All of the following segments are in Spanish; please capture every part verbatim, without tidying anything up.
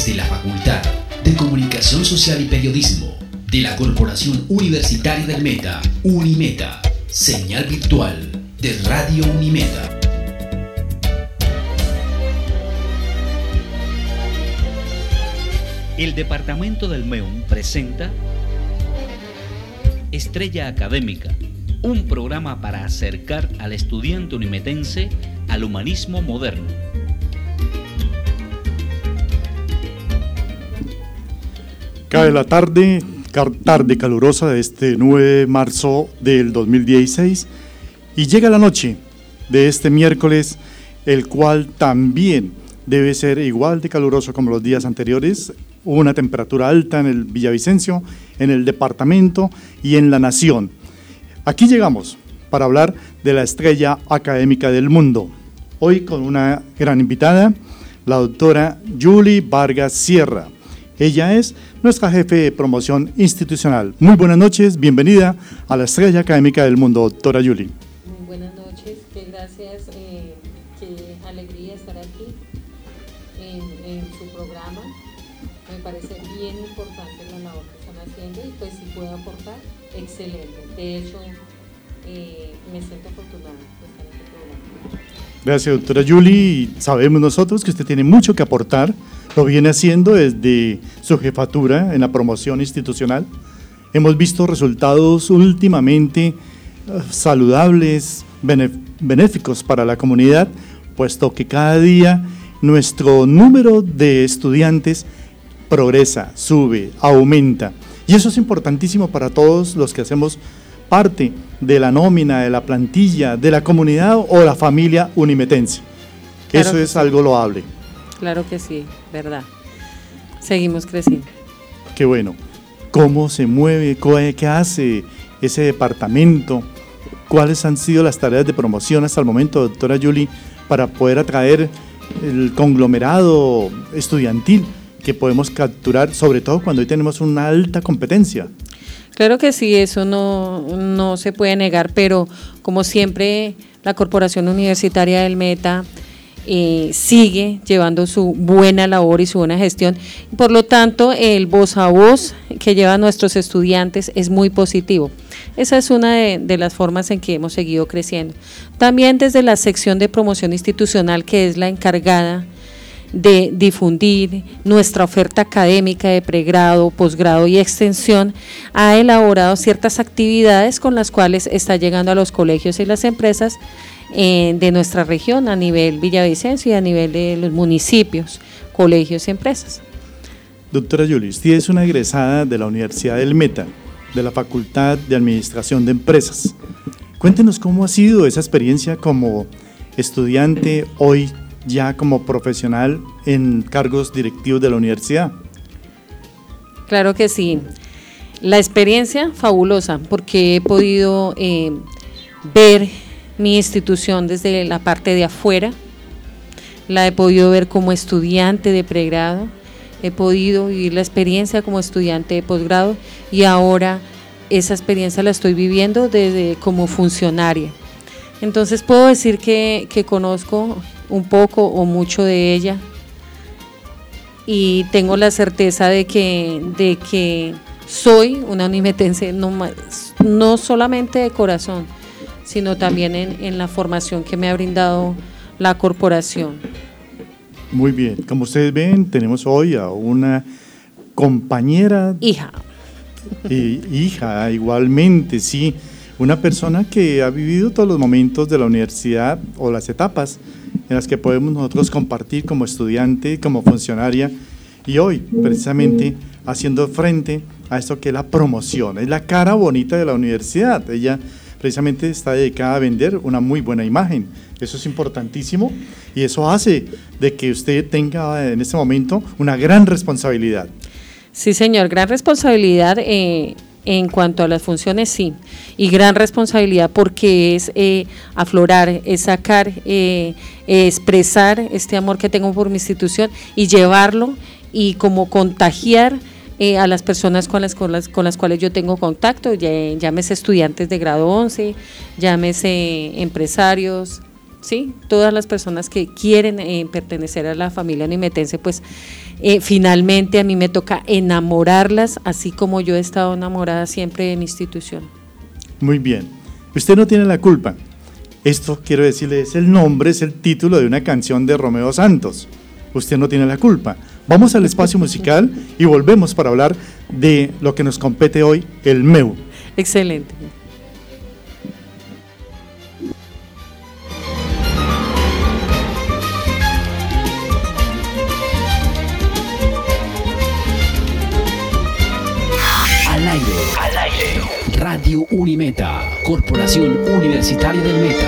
Desde la Facultad de Comunicación Social y Periodismo de la Corporación Universitaria del Meta, Unimeta, señal virtual de Radio Unimeta. El Departamento del MEUN presenta Estrella Académica, un programa para acercar al estudiante unimetense al humanismo moderno. Cae la tarde, tarde calurosa de este nueve de marzo del dos mil dieciséis y llega la noche de este miércoles, el cual también debe ser igual de caluroso como los días anteriores. Hubo una temperatura alta en el Villavicencio, en el departamento y en la nación. Aquí llegamos para hablar de la estrella académica del mundo. Hoy con una gran invitada, la doctora Julie Vargas Sierra. Ella es nuestra jefe de promoción institucional. Muy buenas noches, bienvenida a la estrella académica del mundo, doctora Julie. Muy buenas noches, qué gracias, eh, qué alegría estar aquí en, en su programa. Me parece bien importante la labor que están haciendo y pues si puedo aportar, excelente. De hecho, eh, me siento afortunada de estar en este programa. Gracias, doctora Julie. Sabemos nosotros que usted tiene mucho que aportar, lo viene haciendo desde su jefatura en la promoción institucional. Hemos visto resultados últimamente uh, saludables, benéficos para la comunidad, puesto que cada día nuestro número de estudiantes progresa, sube, aumenta. Y eso es importantísimo para todos los que hacemos parte de la nómina, de la plantilla, de la comunidad o la familia unimetense. Claro eso es sí. algo loable. Claro que sí, verdad. Seguimos creciendo. Qué bueno. ¿Cómo se mueve? ¿Qué hace ese departamento? ¿Cuáles han sido las tareas de promoción hasta el momento, doctora Julie, para poder atraer el conglomerado estudiantil que podemos capturar, sobre todo cuando hoy tenemos una alta competencia? Claro que sí, eso no, no se puede negar, pero como siempre la Corporación Universitaria del Meta eh, sigue llevando su buena labor y su buena gestión. Por lo tanto, el voz a voz que llevan nuestros estudiantes es muy positivo. Esa es una de, de las formas en que hemos seguido creciendo. También desde la sección de promoción institucional, que es la encargada de difundir nuestra oferta académica de pregrado, posgrado y extensión, ha elaborado ciertas actividades con las cuales está llegando a los colegios y las empresas eh, de nuestra región a nivel Villavicencio y a nivel de los municipios, colegios y empresas. Doctora Julie, usted es una egresada de la Universidad del Meta, de la Facultad de Administración de Empresas. Cuéntenos cómo ha sido esa experiencia como estudiante, hoy ya como profesional en cargos directivos de la universidad. Claro que sí, la experiencia fabulosa porque he podido eh, ver mi institución desde la parte de afuera, la he podido ver como estudiante de pregrado, he podido vivir la experiencia como estudiante de posgrado y ahora esa experiencia la estoy viviendo desde como funcionaria. Entonces puedo decir que, que conozco un poco o mucho de ella y tengo la certeza de que, de que soy una unimetense no, no solamente de corazón, sino también en, en la formación que me ha brindado la corporación. Muy bien, como ustedes ven, tenemos hoy a una compañera. Hija. Y, hija, igualmente, sí, una persona que ha vivido todos los momentos de la universidad o las etapas en las que podemos nosotros compartir como estudiante, como funcionaria, y hoy precisamente haciendo frente a esto que es la promoción, es la cara bonita de la universidad. Ella precisamente está dedicada a vender una muy buena imagen, eso es importantísimo y eso hace de que usted tenga en este momento una gran responsabilidad. Sí, señor, gran responsabilidad eh, en cuanto a las funciones, sí, y gran responsabilidad porque es eh, aflorar, es sacar, eh, expresar este amor que tengo por mi institución y llevarlo y como contagiar eh, a las personas con las, con, las, con las cuales yo tengo contacto, ya, llámese estudiantes de grado once, llámese empresarios, ¿sí? Todas las personas que quieren eh, pertenecer a la familia unimetense, pues eh, finalmente a mí me toca enamorarlas, así como yo he estado enamorada siempre de mi institución. Muy bien. Usted no tiene la culpa. Esto, quiero decirle, es el nombre, es el título de una canción de Romeo Santos. Usted no tiene la culpa. Vamos al espacio musical y volvemos para hablar de lo que nos compete hoy, el M E U. Excelente. Al aire, al aire. Radio Unimeta, Corporación Universitaria del Meta.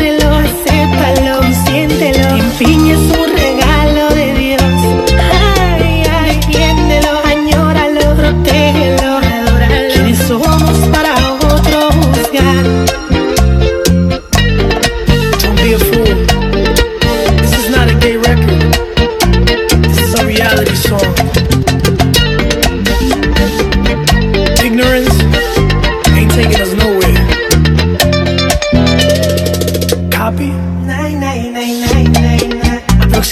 En fin, es un regalo de Dios. Ay,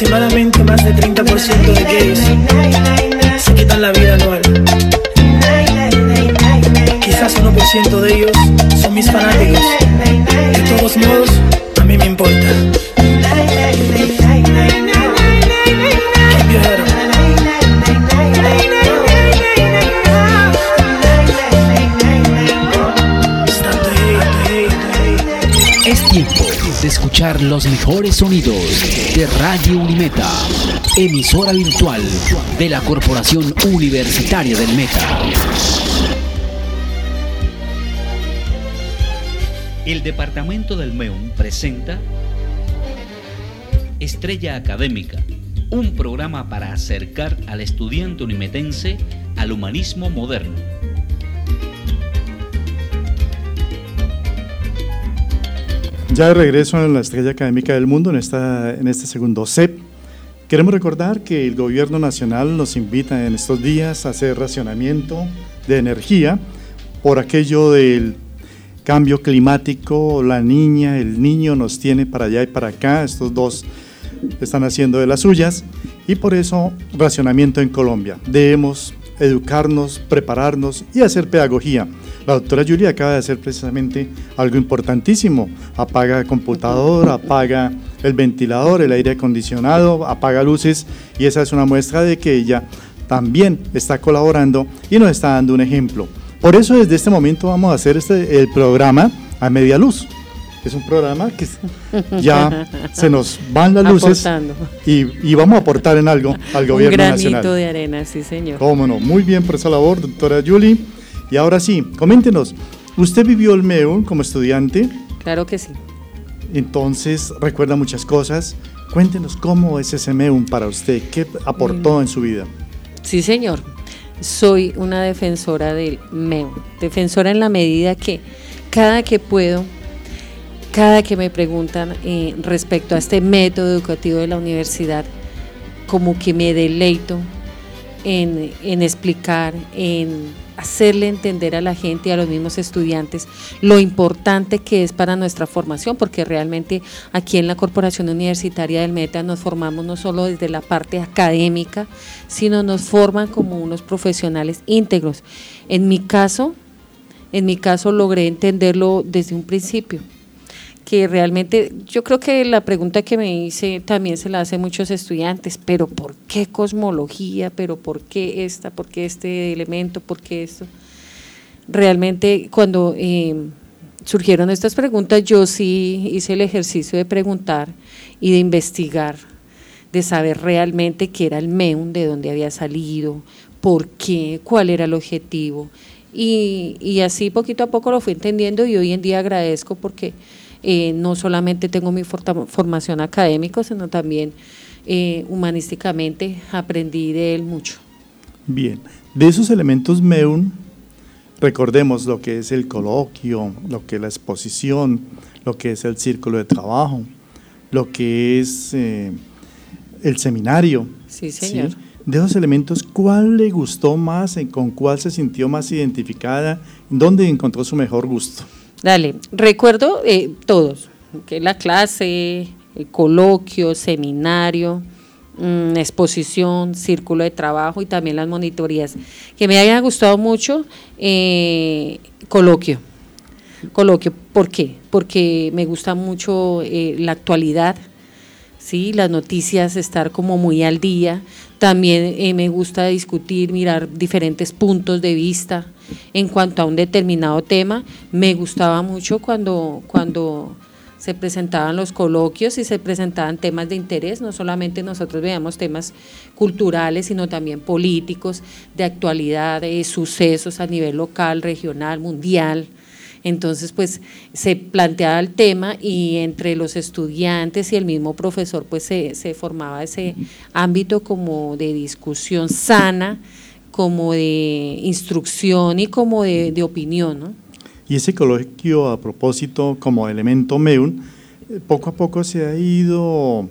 Aproximadamente más del treinta por ciento de gays se quitan la vida anual. Quizás uno por ciento de ellos son mis fanáticos. De todos modos, a mí me importa. Es tiempo de escuchar los mejores sonidos de Radio Unimeta, emisora virtual de la Corporación Universitaria del Meta. El Departamento del MEUN presenta Estrella Académica, un programa para acercar al estudiante unimetense al humanismo moderno. Ya de regreso en la Estrella Académica del Mundo, en, esta, en este segundo C E P, queremos recordar que el Gobierno Nacional nos invita en estos días a hacer racionamiento de energía por aquello del cambio climático. La niña, el niño nos tiene para allá y para acá, estos dos están haciendo de las suyas, y por eso racionamiento en Colombia. Debemos educarnos, prepararnos y hacer pedagogía. La doctora Julia acaba de hacer precisamente algo importantísimo: apaga el computador, apaga el ventilador, el aire acondicionado, apaga luces, y esa es una muestra de que ella también está colaborando y nos está dando un ejemplo. Por eso desde este momento vamos a hacer este, el programa a media luz. Es un programa que ya se nos van las luces y, y vamos a aportar en algo al gobierno nacional. Un granito de arena, sí señor. Cómo no, muy bien por esa labor, doctora Julie. Y ahora sí, coméntenos, ¿usted vivió el MEUN como estudiante? Claro que sí. Entonces, recuerda muchas cosas. Cuéntenos cómo es ese MEUN para usted, qué aportó en su vida. Sí señor, soy una defensora del MEUN, defensora en la medida que cada que puedo, cada que me preguntan eh, respecto a este método educativo de la universidad, como que me deleito en, en explicar, en hacerle entender a la gente y a los mismos estudiantes lo importante que es para nuestra formación, porque realmente aquí en la Corporación Universitaria del Meta nos formamos no solo desde la parte académica, sino nos forman como unos profesionales íntegros. En mi caso, en mi caso logré entenderlo desde un principio, que realmente yo creo que la pregunta que me hice también se la hacen muchos estudiantes, pero ¿por qué cosmología? ¿Pero por qué esta? ¿Por qué este elemento? ¿Por qué esto? Realmente cuando eh, surgieron estas preguntas yo sí hice el ejercicio de preguntar y de investigar, de saber realmente qué era el MEUN, de dónde había salido, por qué, cuál era el objetivo, y, y así poquito a poco lo fui entendiendo, y hoy en día agradezco porque Eh, no solamente tengo mi formación académica, sino también eh, humanísticamente aprendí de él mucho. Bien, de esos elementos MEUN, recordemos lo que es el coloquio, lo que es la exposición, lo que es el círculo de trabajo, lo que es eh, el seminario. Sí, señor. ¿Sí? De esos elementos, ¿cuál le gustó más? ¿Con cuál se sintió más identificada? ¿Dónde encontró su mejor gusto? Dale, recuerdo eh, todos, que la clase, el coloquio, seminario, mmm, exposición, círculo de trabajo y también las monitorías. Que me haya gustado mucho, eh, coloquio. Coloquio, ¿por qué? Porque me gusta mucho eh, la actualidad, ¿sí? Las noticias, estar como muy al día. También eh, me gusta discutir, mirar diferentes puntos de vista en cuanto a un determinado tema. Me gustaba mucho cuando, cuando se presentaban los coloquios y se presentaban temas de interés, no solamente nosotros veíamos temas culturales, sino también políticos, de actualidad, de sucesos a nivel local, regional, mundial. Entonces, pues, se planteaba el tema y entre los estudiantes y el mismo profesor, pues, se, se formaba ese ámbito como de discusión sana, como de instrucción y como de, de opinión, ¿no? Y ese coloquio, a propósito, como elemento MEUN, poco a poco se ha ido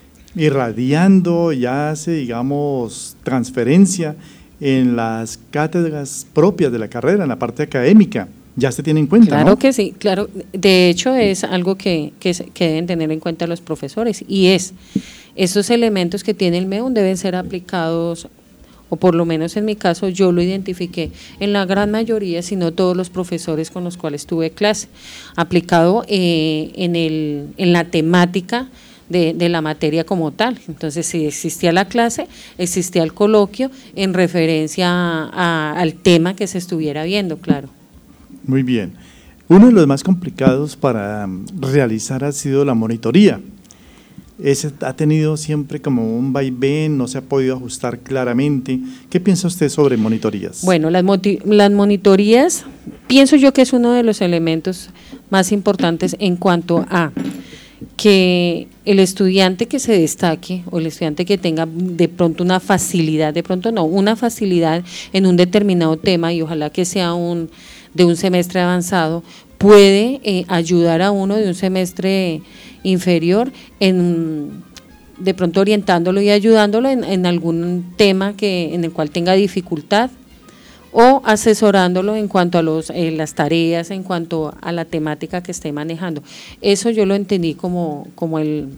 irradiando, ya hace, digamos, transferencia en las cátedras propias de la carrera, en la parte académica. Ya se tiene en cuenta, Claro ¿no? que sí, claro. De hecho, es algo que, que, que deben tener en cuenta los profesores, y es esos elementos que tiene el MEUN deben ser aplicados, o por lo menos en mi caso yo lo identifiqué en la gran mayoría, si no todos los profesores con los cuales tuve clase, aplicado eh, en, el, en la temática de, de la materia como tal. Entonces, si existía la clase, existía el coloquio en referencia a, a, al tema que se estuviera viendo, claro. Muy bien. Uno de los más complicados para realizar ha sido la monitoría. Ese ha tenido siempre como un vaivén, no se ha podido ajustar claramente. ¿Qué piensa usted sobre monitorías? Bueno, las, las monitorías, pienso yo que es uno de los elementos más importantes en cuanto a que el estudiante que se destaque o el estudiante que tenga de pronto una facilidad, de pronto no, una facilidad en un determinado tema, y ojalá que sea un de un semestre avanzado, puede eh, ayudar a uno de un semestre inferior en de pronto orientándolo y ayudándolo en, en algún tema que en el cual tenga dificultad, o asesorándolo en cuanto a los eh, las tareas, en cuanto a la temática que esté manejando. Eso yo lo entendí como como el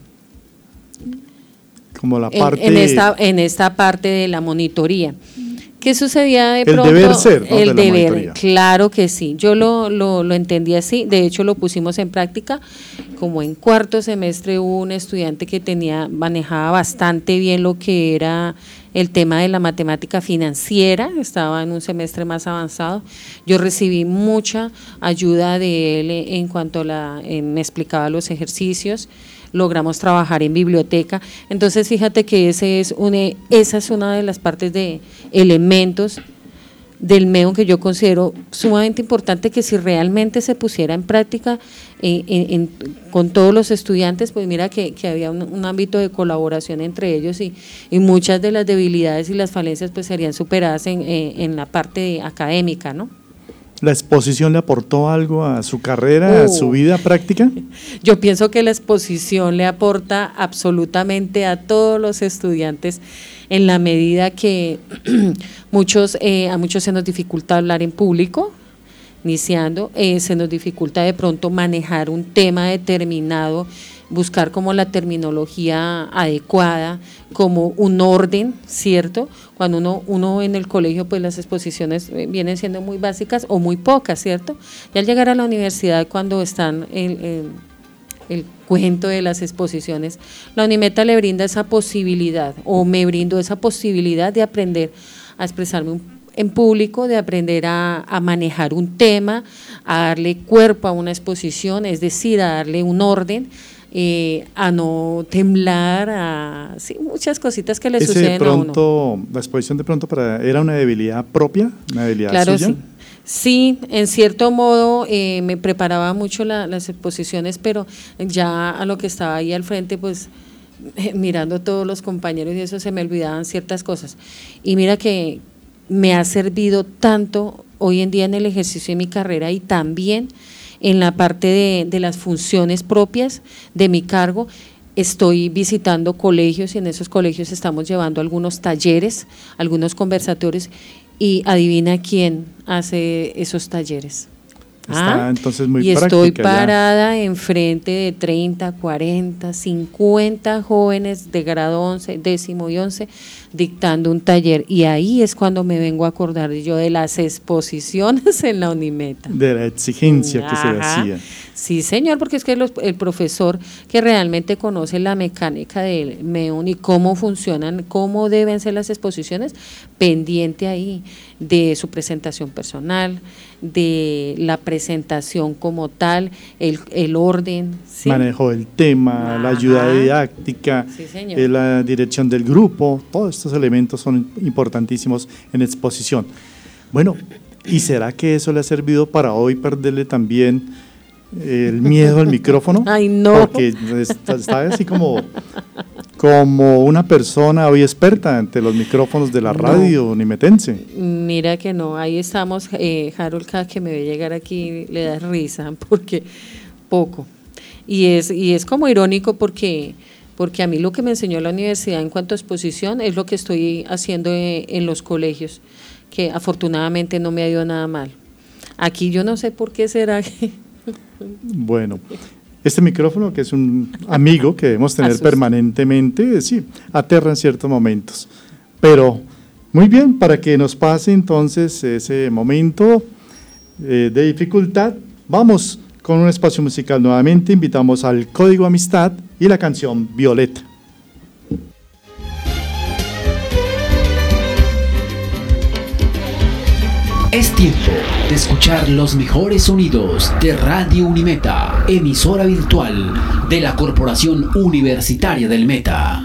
como la parte en, en esta en esta parte de la monitoría. ¿Qué sucedía de el pronto? Deber ser, ¿no? El de deber, claro que sí, yo lo, lo, lo entendí así, de hecho lo pusimos en práctica, como en cuarto semestre hubo un estudiante que tenía, manejaba bastante bien lo que era el tema de la matemática financiera, estaba en un semestre más avanzado, yo recibí mucha ayuda de él en cuanto a la, eh, me explicaba los ejercicios, logramos trabajar en biblioteca. Entonces fíjate que ese es una, esa es una de las partes de elementos del MEUN que yo considero sumamente importante, que si realmente se pusiera en práctica eh, en, en, con todos los estudiantes, pues mira que, que había un, un ámbito de colaboración entre ellos y, y muchas de las debilidades y las falencias pues serían superadas en, eh, en la parte académica, ¿no? ¿La exposición le aportó algo a su carrera, uh, a su vida práctica? Yo pienso que la exposición le aporta absolutamente a todos los estudiantes en la medida que muchos eh, a muchos se nos dificulta hablar en público, iniciando, eh, se nos dificulta de pronto manejar un tema determinado, buscar como la terminología adecuada, como un orden, ¿cierto? Cuando uno, uno en el colegio, pues las exposiciones vienen siendo muy básicas o muy pocas, ¿cierto? Y al llegar a la universidad, cuando están el, el, el cuento de las exposiciones, la Unimeta le brinda esa posibilidad, o me brindo esa posibilidad de aprender a expresarme un en público, de aprender a, a manejar un tema, a darle cuerpo a una exposición, es decir, a darle un orden, eh, a no temblar, a sí, muchas cositas que le Ese suceden de pronto, a uno. La exposición de pronto para, ¿era una debilidad propia, una debilidad claro, suya? Sí. Sí, en cierto modo eh, me preparaba mucho la, las exposiciones, pero ya a lo que estaba ahí al frente, pues eh, mirando a todos los compañeros y eso se me olvidaban ciertas cosas. Y mira que me ha servido tanto hoy en día en el ejercicio de mi carrera y también en la parte de, de las funciones propias de mi cargo. Estoy visitando colegios y en esos colegios estamos llevando algunos talleres, algunos conversatorios, y adivina quién hace esos talleres. Está ¿Ah? entonces muy y práctica. Estoy parada ya enfrente de treinta, cuarenta, cincuenta jóvenes de grado once, décimo y once, dictando un taller, y ahí es cuando me vengo a acordar yo de las exposiciones en la Unimeta. De la exigencia Ajá. que se le hacía. Sí, señor, porque es que los, el profesor que realmente conoce la mecánica del MEUN y cómo funcionan, cómo deben ser las exposiciones, pendiente ahí de su presentación personal, de la presentación como tal, el, el orden. ¿sí? Manejo del tema, Ajá. la ayuda didáctica, sí, señor. eh, la dirección del grupo, todos estos elementos son importantísimos en exposición. Bueno, ¿y será que eso le ha servido para hoy perderle también el miedo al micrófono? Ay, no. Porque está, está así como, como una persona hoy experta ante los micrófonos de la no. radio unimetense. Mira que no, ahí estamos, eh, Harold, cada que me ve llegar aquí le da risa, porque poco. Y es, y es como irónico porque, porque a mí lo que me enseñó la universidad en cuanto a exposición es lo que estoy haciendo en, en los colegios, que afortunadamente no me ha ido nada mal. Aquí yo no sé por qué será que… Bueno, Este micrófono, que es un amigo que debemos tener Asusta. permanentemente, sí, aterra en ciertos momentos. Pero muy bien, para que nos pase entonces ese momento eh, de dificultad, vamos con un espacio musical nuevamente. Invitamos al Código Amistad y la canción Violeta. Es tiempo de escuchar los mejores sonidos de Radio Unimeta, emisora virtual de la Corporación Universitaria del Meta.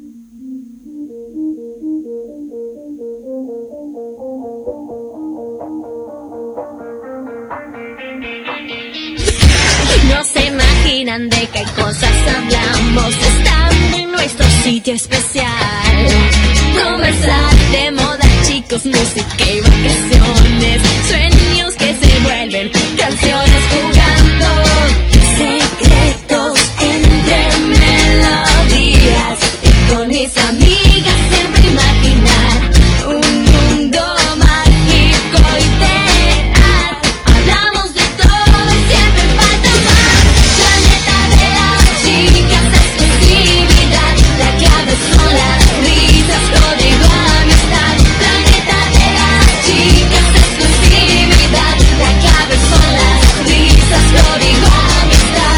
No se imaginan de qué cosas hablamos estando en nuestro sitio especial. Conversar de moda, chicos, música y vacaciones, sueños que se vuelven canciones jugando, secretos entre melodías, y con mis amigas siempre imaginar un mundo mágico ideal. Hablamos de todo y siempre falta más. Planeta de las chicas, exclusividad, la clave son las risas, código amistad. Planeta de las chicas, exclusividad, la clave son las risas, código amistad.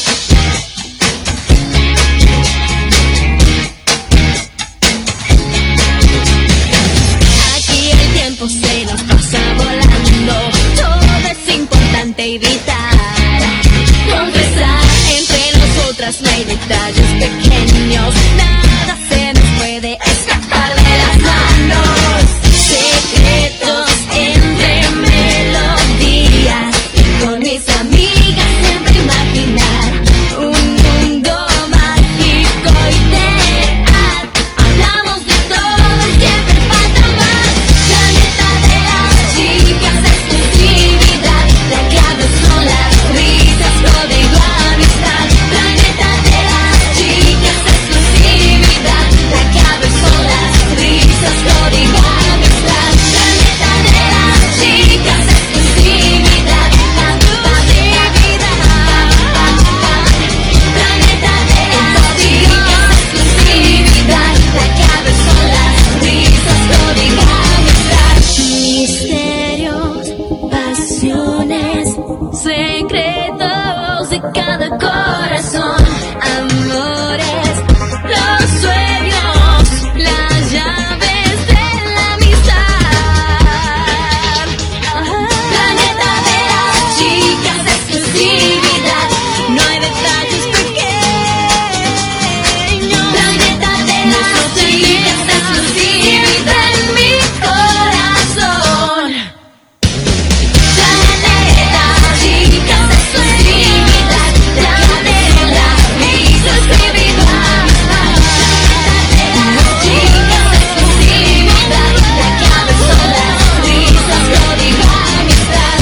Aquí el tiempo se nos pasa volando, todo es importante y vital. Confesar entre nosotras no hay detalles pequeños, nada se nos puede escapar de las manos. Secretos entre melodías, y con mis amigas siempre imaginar un mundo mágico ideal. Hablamos de todo y siempre falta más. Planeta de las chicas, exclusividad, la clave son las risas, código amistad. Planeta de las chicas, exclusividad, la clave son las risas, código amistad. Planeta de las chicas, exclusividad, la exclusividad. Planeta de las chicas, exclusividad, la clave son las risas, código amistad. Misterios, pasiones, secretos de cada corazón, amores, los sueños, las llaves de la amistad. Planeta de las chicas, exclusividad, no hay detalles pequeños. Planeta de las chicas, exclusividad en mi corazón. Planeta, chicas, exclusividad, la clave son las risas, código amistad. Planeta, chicas, exclusividad, la clave son las risas, código amistad.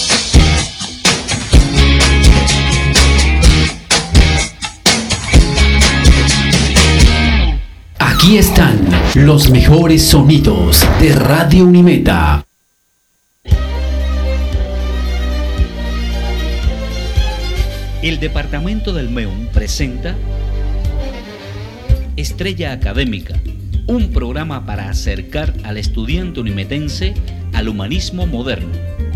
Aquí están los mejores sonidos de Radio Unimeta. El Departamento del MEUN presenta Estrella Académica, un programa para acercar al estudiante unimetense al humanismo moderno.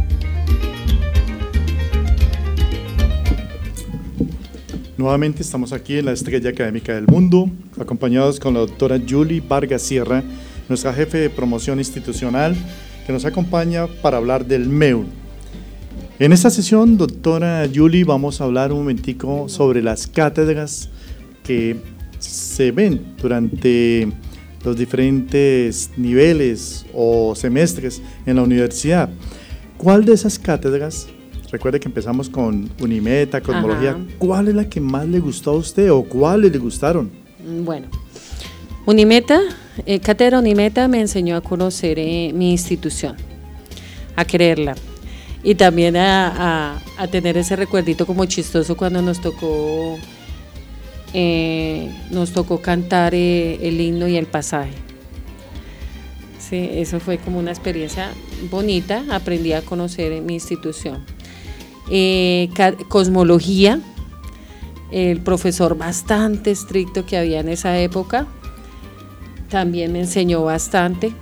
Nuevamente estamos aquí en la Estrella Académica del Mundo, acompañados con la doctora Julie Vargas Sierra, nuestra jefe de promoción institucional, que nos acompaña para hablar del MEUN. En esta sesión, doctora Julie, vamos a hablar un momentico sobre las cátedras que se ven durante los diferentes niveles o semestres en la universidad. ¿Cuál de esas cátedras? Recuerde que empezamos con Unimeta, Cosmología. Ajá. ¿Cuál es la que más le gustó a usted o cuáles le gustaron? Bueno, Unimeta, eh, Cátedra Unimeta me enseñó a conocer eh, mi institución, a quererla y también a, a, a tener ese recuerdito como chistoso cuando nos tocó, eh, nos tocó cantar eh, el himno y el pasaje. Sí, eso fue como una experiencia bonita, aprendí a conocer mi institución. Eh, Cosmología el profesor bastante estricto que había en esa época, también me enseñó bastante.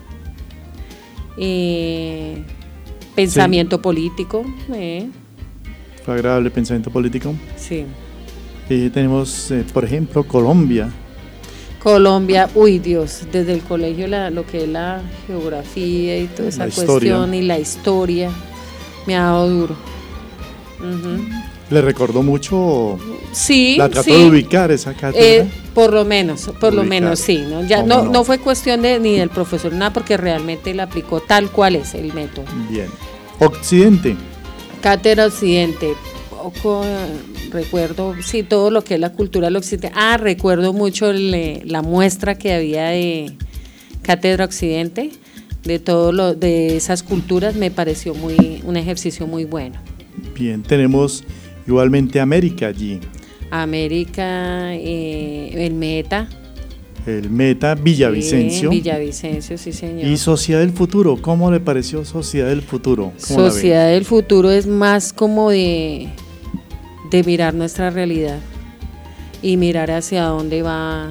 Eh, pensamiento sí. político. Eh. Fue agradable pensamiento político. Sí. Eh, tenemos, eh, por ejemplo, Colombia. Colombia, uy Dios, desde el colegio la, lo que es la geografía y toda esa la cuestión y la historia me ha dado duro. Uh-huh. ¿Le recordó mucho? Sí, ¿La trató sí. de ubicar esa cátedra? Eh, por lo menos, por ubicar. lo menos sí. ¿no? Ya no, no? no fue cuestión de ni del profesor, nada, porque realmente la aplicó tal cual es el método. Bien. Occidente. Cátedra Occidente. Poco recuerdo, sí, todo lo que es la cultura del Occidente. Ah, recuerdo mucho el, la muestra que había de Cátedra Occidente, de todo lo, de esas culturas, me pareció muy un ejercicio muy bueno. Bien, tenemos igualmente América allí. América, eh, el Meta. El Meta, Villavicencio. Sí, Villavicencio, sí señor. Y Sociedad del Futuro, ¿cómo le pareció Sociedad del Futuro? Sociedad del Futuro es más como de, de mirar nuestra realidad y mirar hacia dónde va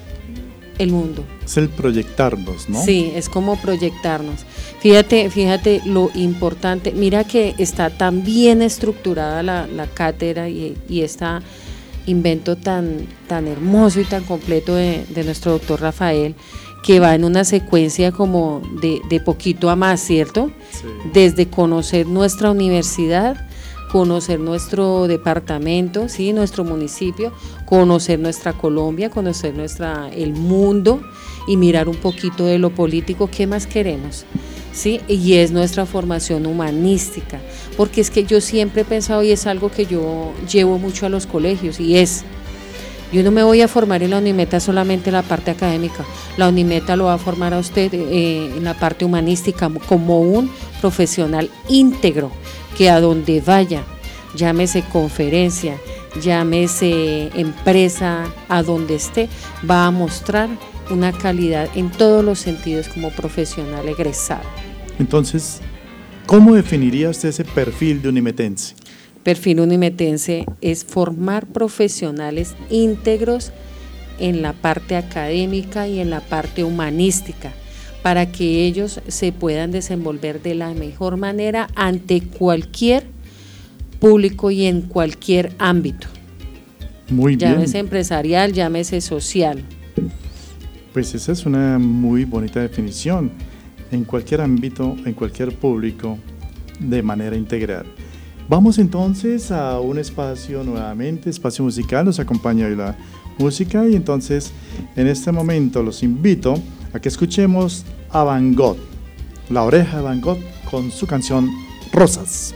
el mundo. Es el proyectarnos, ¿no? Sí, es como proyectarnos. Fíjate, fíjate lo importante, mira que está tan bien estructurada la, la cátedra y, y está invento tan, tan hermoso y tan completo de, de nuestro doctor Rafael, que va en una secuencia como de, de poquito a más, ¿cierto? Sí. Desde conocer nuestra universidad, conocer nuestro departamento, ¿sí? Nuestro municipio, conocer nuestra Colombia, conocer nuestra, el mundo y mirar un poquito de lo político, ¿qué más queremos? ¿Sí? Y es nuestra formación humanística, porque es que yo siempre he pensado, y es algo que yo llevo mucho a los colegios, y es, yo no me voy a formar en la Unimeta solamente en la parte académica, la Unimeta lo va a formar a usted eh, en la parte humanística como un profesional íntegro, que a donde vaya, llámese conferencia, llámese empresa, a donde esté, va a mostrar una calidad en todos los sentidos como profesional egresado. Entonces, ¿cómo definiría usted ese perfil de unimetense? Perfil unimetense es formar profesionales íntegros en la parte académica y en la parte humanística, para que ellos se puedan desenvolver de la mejor manera ante cualquier público y en cualquier ámbito. Muy bien. Llámese empresarial, llámese social. Pues esa es una muy bonita definición, en cualquier ámbito, en cualquier público, de manera integral. Vamos entonces a un espacio nuevamente, espacio musical, nos acompaña hoy la música y entonces en este momento los invito a que escuchemos a Van Gogh, La Oreja de Van Gogh, con su canción Rosas.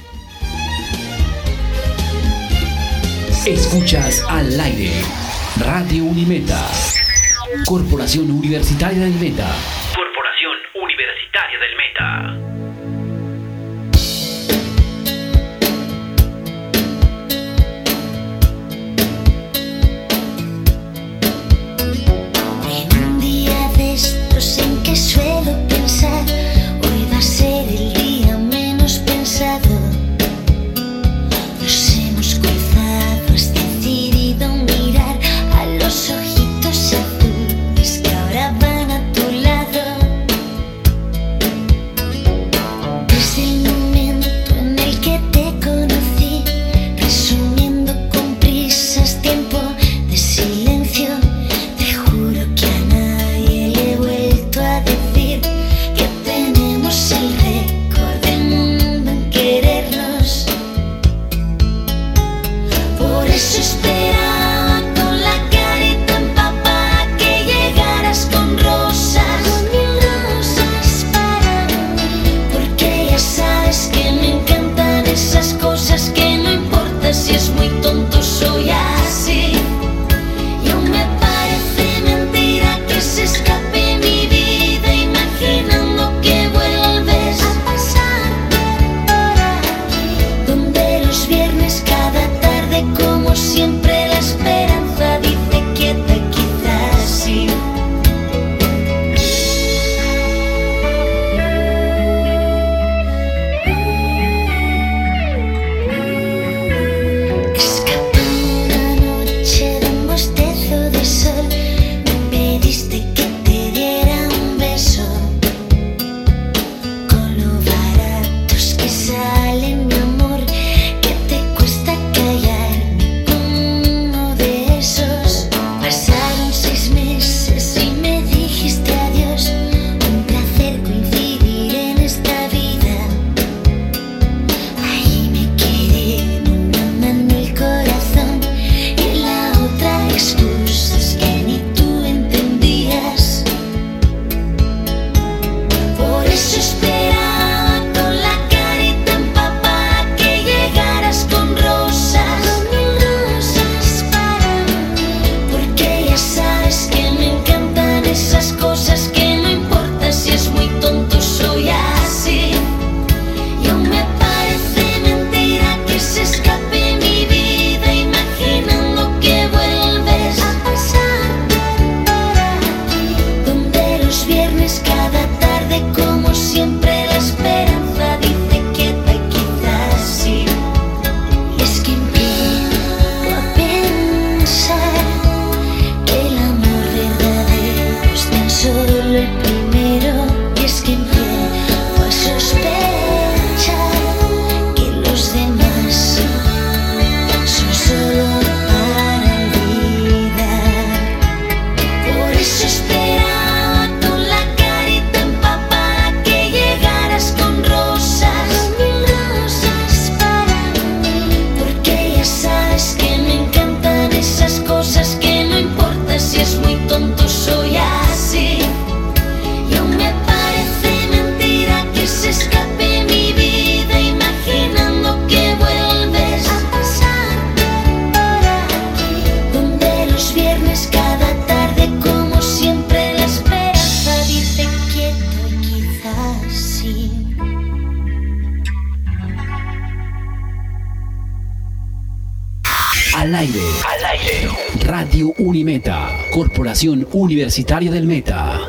Escuchas Al Aire, Radio Unimeta. Corporación Universitaria del Meta. Corporación Universitaria del Meta. En un día de estos en que suelo pensar, hoy va a ser el día menos pensado. Nos hemos cruzado, has decidido mirar a los ojitos azules que ahora van a tu lado. Desde el momento en el que te conocí, resumiendo con prisas tiempo de silencio, te juro que a nadie le he vuelto a decir que tenemos el récord del mundo en querernos. Por eso esperaba con la carita empapada que llegaras con rosas, con mil rosas para mí, porque ya sabes que me encantan esas cosas que no importa si es muy tonto, soy así. Y aún me parece mentira que se escape mi vida imaginando que vuelves a pasar por aquí, donde los viernes cada tarde como siempre la Al aire. Al aire. Radio Unimeta. Corporación Universitaria del Meta.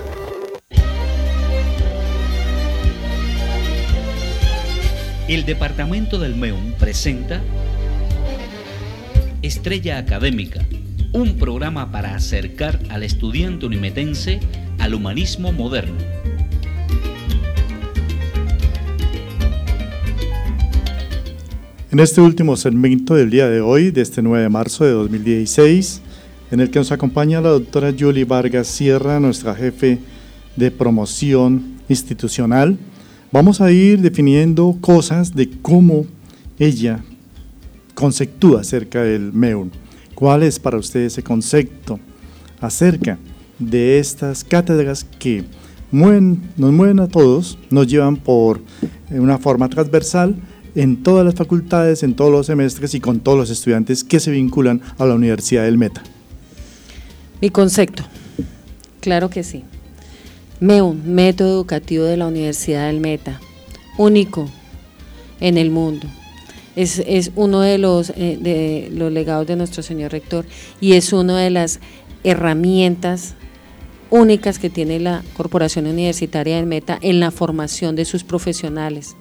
El departamento del MEUN presenta Estrella Académica, un programa para acercar al estudiante unimetense al humanismo moderno. En este último segmento del día de hoy, de este nueve de marzo de dos mil dieciséis, en el que nos acompaña la doctora Julie Vargas Sierra, nuestra jefe de promoción institucional, vamos a ir definiendo cosas de cómo ella conceptúa acerca del MEUN. ¿Cuál es para usted ese concepto acerca de estas cátedras que mueven, nos mueven a todos, nos llevan por una forma transversal en todas las facultades, en todos los semestres y con todos los estudiantes que se vinculan a la Universidad del Meta? Mi concepto, claro que sí. MEUN, Método Educativo de la Universidad del Meta, único en el mundo. Es, es uno de los, eh, de los legados de nuestro señor rector y es una de las herramientas únicas que tiene la Corporación Universitaria del Meta en la formación de sus profesionales.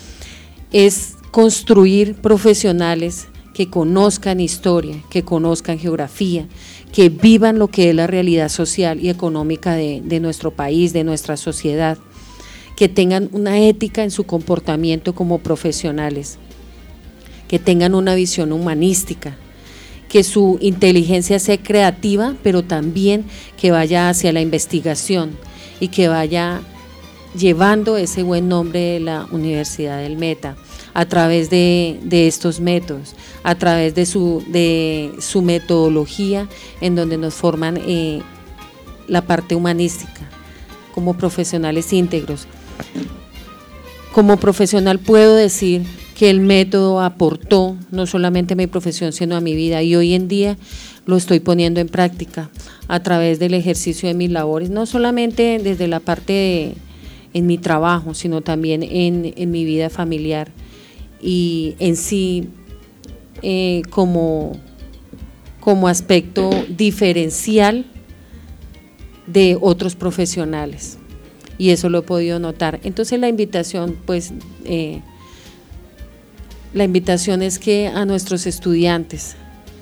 Es construir profesionales que conozcan historia, que conozcan geografía, que vivan lo que es la realidad social y económica de, de nuestro país, de nuestra sociedad, que tengan una ética en su comportamiento como profesionales, que tengan una visión humanística, que su inteligencia sea creativa, pero también que vaya hacia la investigación y que vaya llevando ese buen nombre de la Universidad del Meta a través de, de estos métodos, a través de su, de su metodología en donde nos forman eh, la parte humanística como profesionales íntegros. Como profesional puedo decir que el método aportó no solamente a mi profesión sino a mi vida y hoy en día lo estoy poniendo en práctica a través del ejercicio de mis labores, no solamente desde la parte de en mi trabajo, sino también en, en mi vida familiar y en sí eh, como, como aspecto diferencial de otros profesionales y eso lo he podido notar. Entonces la invitación, pues, eh, la invitación es que a nuestros estudiantes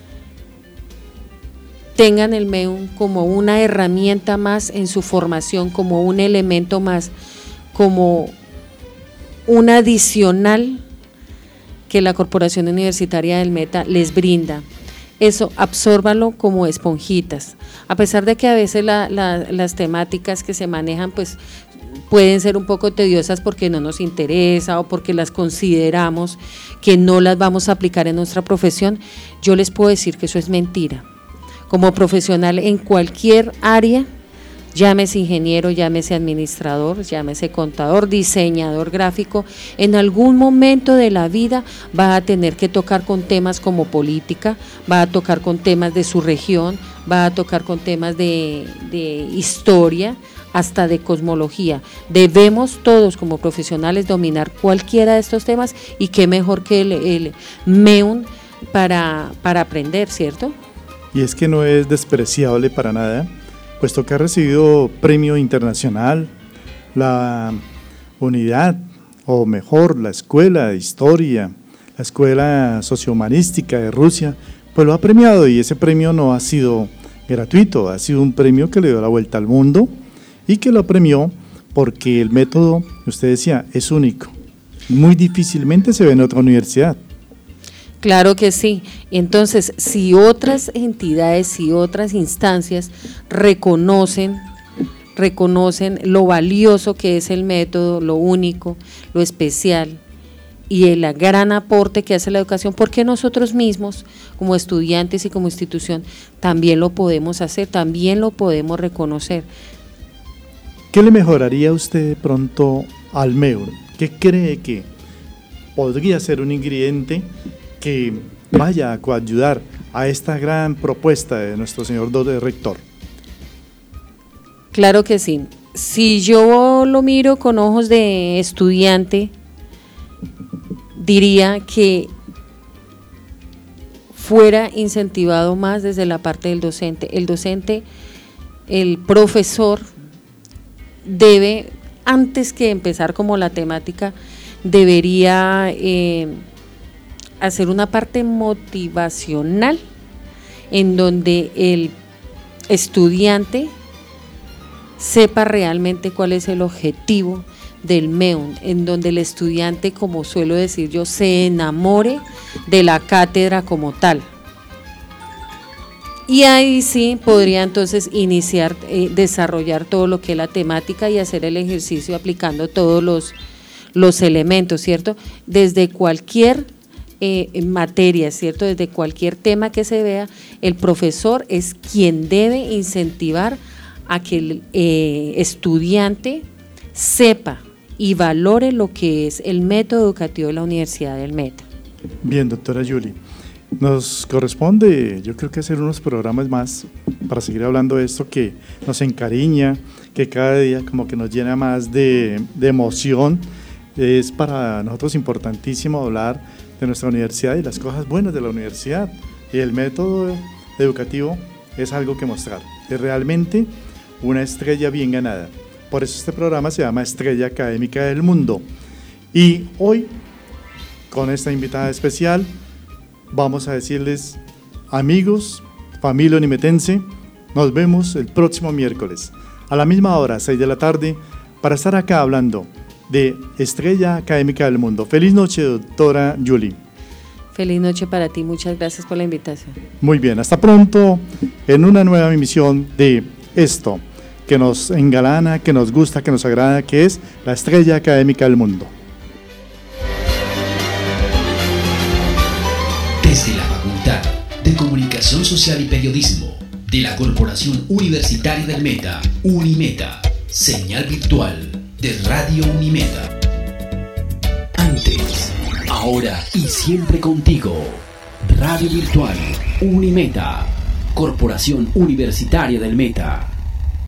tengan el MEUN como una herramienta más en su formación, como un elemento más, como un adicional que la Corporación Universitaria del Meta les brinda. Eso, absórbalo como esponjitas, a pesar de que a veces la, la, las temáticas que se manejan pues pueden ser un poco tediosas porque no nos interesa o porque las consideramos que no las vamos a aplicar en nuestra profesión, yo les puedo decir que eso es mentira. Como profesional en cualquier área, llámese ingeniero, llámese administrador, llámese contador, diseñador gráfico, en algún momento de la vida va a tener que tocar con temas como política, va a tocar con temas de su región, va a tocar con temas de, de historia, hasta de cosmología. Debemos todos como profesionales dominar cualquiera de estos temas y qué mejor que el, el MEUN para, para aprender, ¿cierto? Y es que no es despreciable para nada, puesto que ha recibido premio internacional, la unidad, o mejor, la Escuela de Historia, la Escuela Sociohumanística de Rusia, pues lo ha premiado y ese premio no ha sido gratuito, ha sido un premio que le dio la vuelta al mundo y que lo premió porque el método, usted decía, es único, muy difícilmente se ve en otra universidad. Claro que sí. Entonces, si otras entidades, si otras instancias reconocen, reconocen lo valioso que es el método, lo único, lo especial y el gran aporte que hace la educación, ¿por qué nosotros mismos, como estudiantes y como institución, también lo podemos hacer, también lo podemos reconocer? ¿Qué le mejoraría a usted de pronto al MEUN? ¿Qué cree que podría ser un ingrediente que vaya a coayudar a esta gran propuesta de nuestro señor rector? Claro que sí. Si yo lo miro con ojos de estudiante, diría que fuera incentivado más desde la parte del docente. El docente, el profesor, debe, antes que empezar como la temática, debería eh, hacer una parte motivacional en donde el estudiante sepa realmente cuál es el objetivo del MEUN, en donde el estudiante, como suelo decir yo, se enamore de la cátedra como tal. Y ahí sí podría entonces iniciar, eh, desarrollar todo lo que es la temática y hacer el ejercicio aplicando todos los, los elementos, ¿cierto? Desde cualquier eh, materia, ¿cierto? Desde cualquier tema que se vea, el profesor es quien debe incentivar a que el eh, estudiante sepa y valore lo que es el método educativo de la Universidad del Meta. Bien, doctora Yuli, nos corresponde, yo creo que hacer unos programas más para seguir hablando de esto que nos encariña, que cada día como que nos llena más de, de emoción. Es para nosotros importantísimo hablar de nuestra universidad y las cosas buenas de la universidad. Y el método educativo es algo que mostrar, es realmente una estrella bien ganada. Por eso este programa se llama Estrella Académica del Mundo. Y hoy, con esta invitada especial, vamos a decirles, amigos, familia unimetense, nos vemos el próximo miércoles, a la misma hora, seis de la tarde, para estar acá hablando de Estrella Académica del Mundo. Feliz noche, doctora Yuli. Feliz noche para ti, muchas gracias por la invitación. Muy bien, hasta pronto en una nueva emisión de esto, que nos engalana, que nos gusta, que nos agrada, que es la Estrella Académica del Mundo. Desde la Facultad de Comunicación Social y Periodismo de la Corporación Universitaria del Meta, Unimeta, señal virtual de Radio Unimeta. Antes, ahora y siempre contigo. Radio Virtual Unimeta, Corporación Universitaria del Meta.